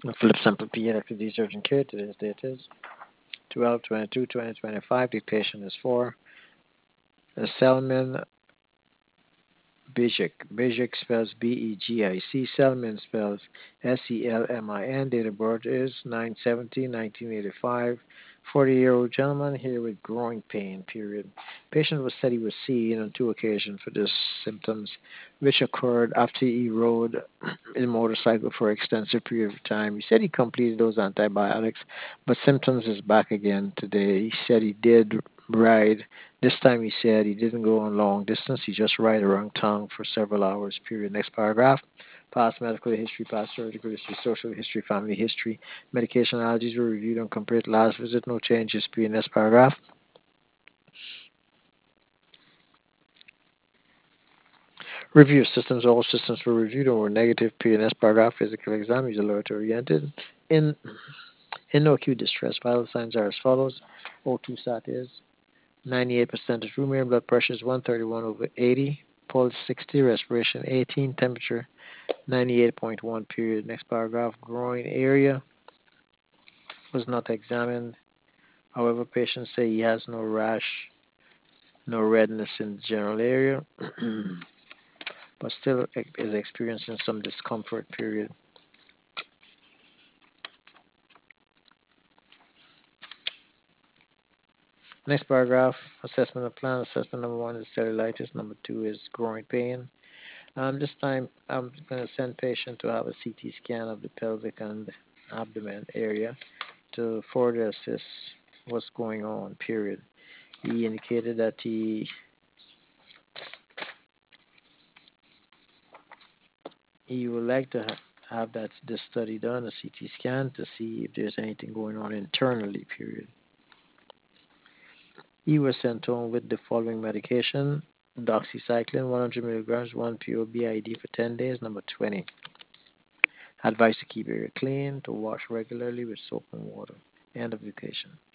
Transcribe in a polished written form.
Philip Sample P. Electric Urgent Care. Today's date is 12/22/2025. The patient is for Selman Begic. Begic spells Begic. Selman spells Selmin. Date of birth is 9/17/1985. 40-year-old gentleman here with growing pain, period. Patient was said he was seen on two occasions for these symptoms, which occurred after he rode his motorcycle for an extensive period of time. He said he completed those antibiotics, but symptoms is back again today. He said he did ride. This time he said he didn't go on long distance. He just ride around town for several hours, period. Next paragraph. Past medical history, past surgical history, social history, family history, medication allergies were reviewed and compared to last visit. No changes, period. Next paragraph. Review systems. All systems were reviewed and were negative, period. Next paragraph. Physical exam. He's alert oriented. In no acute distress. Vital signs are as follows. O2 sat is 98% is room air. Blood pressure is 131/80. Pulse 60. Respiration 18. Temperature 98.1, period. Next paragraph. Groin area was not examined. However, patients say he has no rash, no redness in the general area, but still is experiencing some discomfort, period. Next paragraph. Assessment of plan. Assessment number one is cellulitis. Number two is groin pain. This time, I'm going to send patient to have a CT scan of the pelvic and abdomen area to further assess what's going on, period. He indicated that he would like to have this study done, a CT scan, to see if there's anything going on internally, period. He was sent home with the following medication: doxycycline 100 milligrams, 1 pure BID for 10 days. Number 20. Advice to keep area clean, to wash regularly with soap and water. End of the patient.